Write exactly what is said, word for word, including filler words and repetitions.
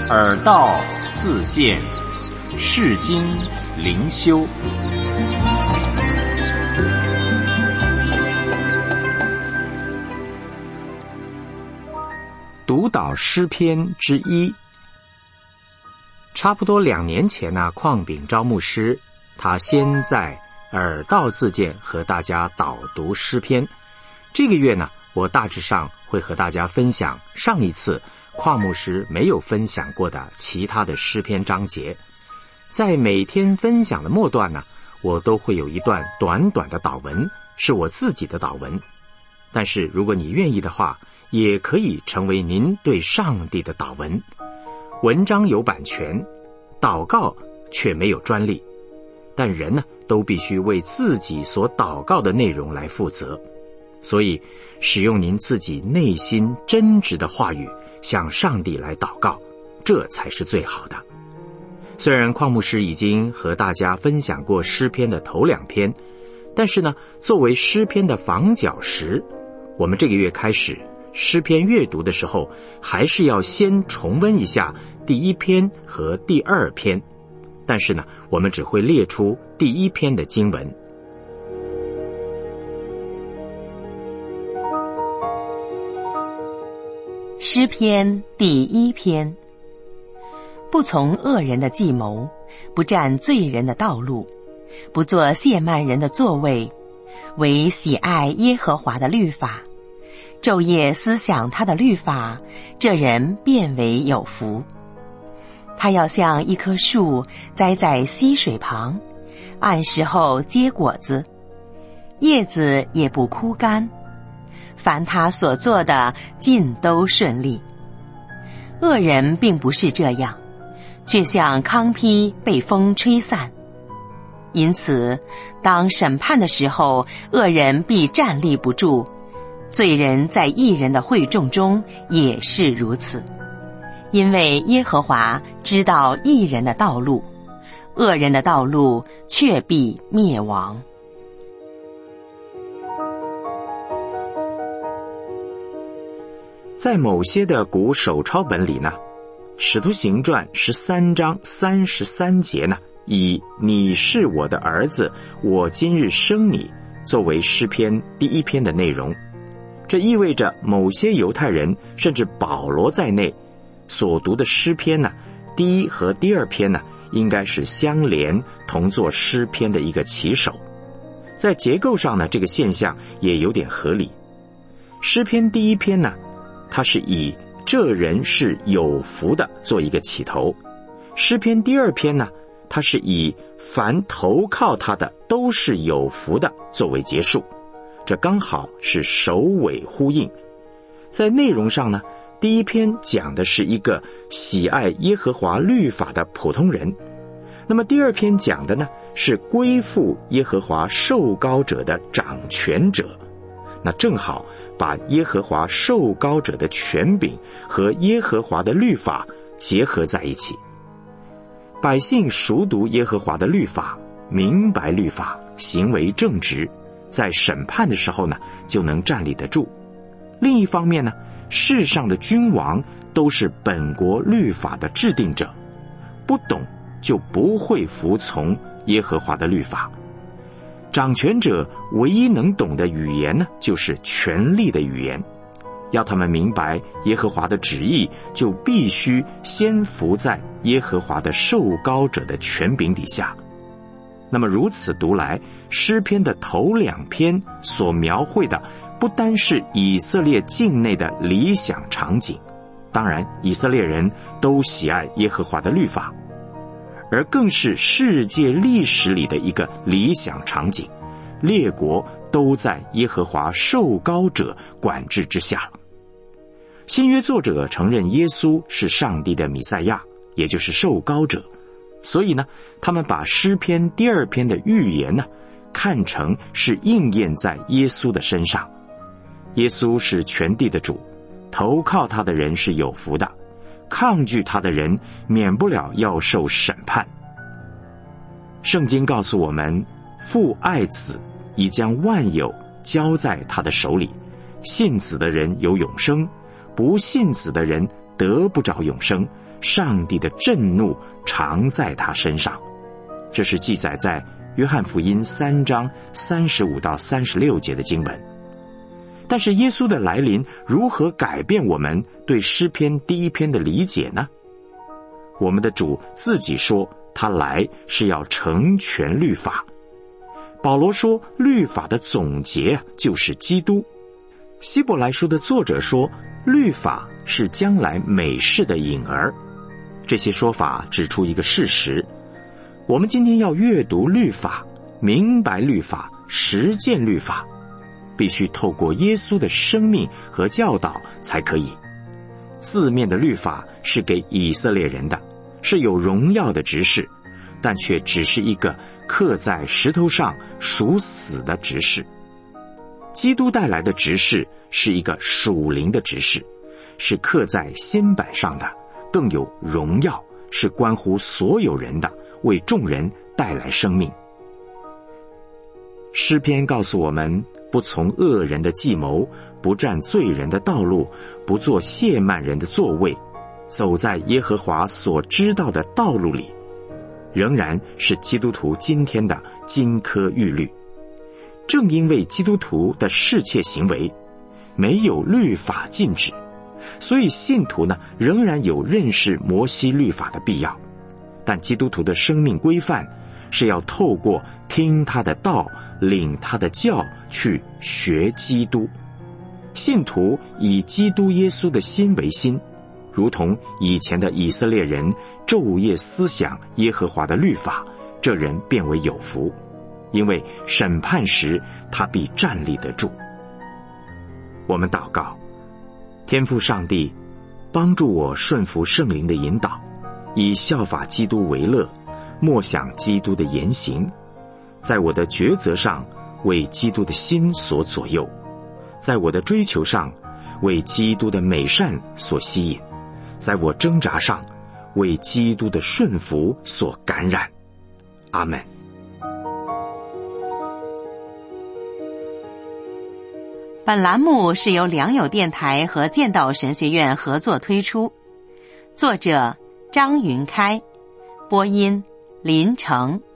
耳道自见，世经灵修。读导诗篇之一。差不多两年前呢、啊，邝炳昭牧师他先在耳道自见和大家导读诗篇。这个月呢，我大致上会和大家分享上一次邝牧师没有分享过的其他的诗篇章节。在每天分享的末段呢，我都会有一段短短的导文，是我自己的导文。但是如果你愿意的话，也可以成为您对上帝的导文。文章有版权，祷告却没有专利，但人呢，都必须为自己所祷告的内容来负责。所以使用您自己内心真实的话语向上帝来祷告，这才是最好的。虽然邝牧师已经和大家分享过诗篇的头两篇，但是呢，作为诗篇的房角石，我们这个月开始诗篇阅读的时候，还是要先重温一下第一篇和第二篇。但是呢，我们只会列出第一篇的经文。 诗篇第一篇。不从恶人的计谋，不占罪人的道路，不做亵慢人的座位，唯喜爱耶和华的律法，昼夜思想他的律法，这人便为有福。他要像一棵树栽在溪水旁，按时候结果子，叶子也不枯干，凡他所做的尽都顺利。恶人并不是这样，却像糠秕被风吹散。因此当审判的时候，恶人必站立不住，罪人在义人的会众中也是如此。因为耶和华知道义人的道路，恶人的道路却必灭亡。 在某些的古手抄本里呢，使徒行传十三章三十三节呢，以你是我的儿子，我今日生你作为诗篇第一篇的内容。这意味着某些犹太人甚至保罗在内所读的诗篇呢，第一和第二篇呢，应该是相连同作诗篇的一个起手。在结构上呢，这个现象也有点合理。诗篇第一篇呢，它是以这人是有福的做一个起头。诗篇第二篇呢，它是以凡投靠他的都是有福的作为结束。这刚好是首尾呼应。在内容上呢，第一篇讲的是一个喜爱耶和华律法的普通人，那么第二篇讲的呢，是归附耶和华受膏者的掌权者。那正好把耶和华受膏者的权柄和耶和华的律法结合在一起。百姓熟读耶和华的律法，明白律法，行为正直，在审判的时候呢，就能站立得住。另一方面呢，世上的君王都是本国律法的制定者，不懂就不会服从耶和华的律法。掌权者唯一能懂的语言呢，就是权力的语言。要他们明白耶和华的旨意，就必须先服在耶和华的受膏者的权柄底下。那么如此读来，诗篇的头两篇所描绘的不单是以色列境内的理想场景，当然以色列人都喜爱耶和华的律法，而更是世界历史里的一个理想场景，列国都在耶和华受膏者管制之下了。新约作者承认耶稣是上帝的弥赛亚，也就是受膏者，所以呢，他们把诗篇第二篇的预言呢，看成是应验在耶稣的身上。耶稣是全地的主，投靠他的人是有福的，抗拒他的人免不了要受审判。圣经告诉我们，父爱子，已将万有交在他的手里，信子的人有永生，不信子的人得不着永生， 上帝的震怒常在他身上。这是记载在约翰福音三章三十五到三十六节的经文。但是耶稣的来临如何改变我们对诗篇第一篇的理解呢？我们的主自己说，他来是要成全律法。保罗说，律法的总结就是基督。希伯来书的作者说，律法是将来美事的影儿。这些说法指出一个事实：我们今天要阅读律法，明白律法，实践律法，必须透过耶稣的生命和教导才可以。字面的律法是给以色列人的，是有荣耀的执事，但却只是一个刻在石头上属死的执事。基督带来的执事是一个属灵的执事，是刻在心板上的，更有荣耀，是关乎所有人的，为众人带来生命。诗篇告诉我们，不从恶人的计谋，不占罪人的道路，不做亵慢人的座位，走在耶和华所知道的道路里，仍然是基督徒今天的金科玉律。正因为基督徒的侍妾行为没有律法禁止，所以信徒呢仍然有认识摩西律法的必要。但基督徒的生命规范是要透过听他的道，领他的教，去学基督。信徒以基督耶稣的心为心，如同以前的以色列人昼夜思想耶和华的律法，这人便为有福，因为审判时他必站立得住。我们祷告，天父上帝，帮助我顺服圣灵的引导，以效法基督为乐，默想基督的言行，在我的抉择上为基督的心所左右，在我的追求上为基督的美善所吸引，在我挣扎上为基督的顺服所感染。阿们。 本栏目是由良友电台和建道神学院合作推出，作者张云开，播音林成。